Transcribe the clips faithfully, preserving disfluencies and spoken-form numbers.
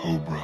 Cobra.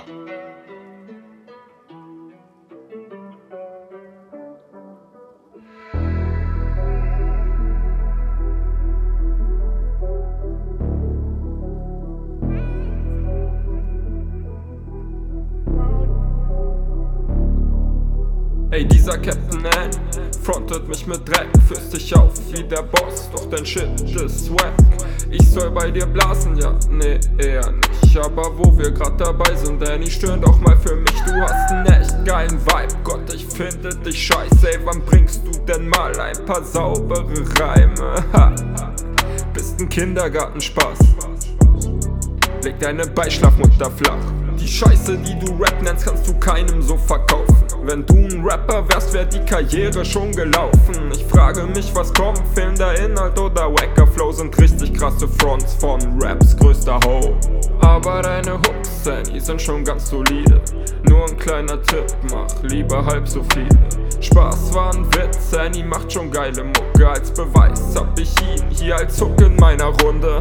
Ey, dieser Captain N frontet mich mit Dreck, führst dich auf wie der Boss, doch dein Shit ist wack. Ich soll bei dir blasen, ja, nee, eher nicht. Aber wo wir grad dabei sind, Danny, stören doch mal für mich. Du hast einen echt geilen Vibe, Gott, ich finde dich scheiße. Ey, wann bringst du denn mal ein paar saubere Reime? Ha. Bist ein Kindergartenspaß, leg deine Beischlafmutter flach. Die Scheiße, die du Rap nennst, kannst du keinem so verkaufen. Wenn du ein Rapper wärst, wär die Karriere schon gelaufen. Ich frage mich, was kommt, fehlender Inhalt oder wacker Flow sind richtig krasse Fronts von Raps größter Ho. Aber deine Hooks, Danny, sind schon ganz solide. Nur ein kleiner Tipp, mach lieber halb so viele. Spaß war ein Witz, Danny macht schon geile Mucke. Als Beweis hab ich ihn hier als Hook in meiner Runde.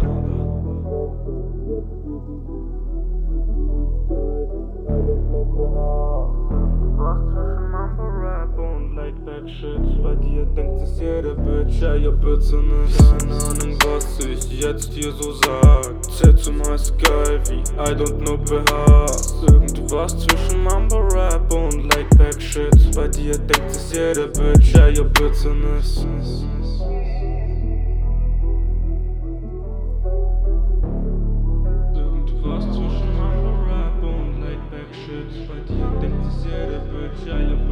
Shit. Bei dir denkt es jede Bitch, ey, ihr bitte nicht. Keine Ahnung, was ich jetzt hier so sag. Zählt zumeist geil wie I don't know behagst. Irgendwas zwischen Mumble Rap und Laidback Shit. Bei dir denkt es jede Bitch, ey, ihr bitte nicht. Irgendwas zwischen Mumble Rap und Laidback Shit. Bei dir denkt es jede Bitch, ey, ihr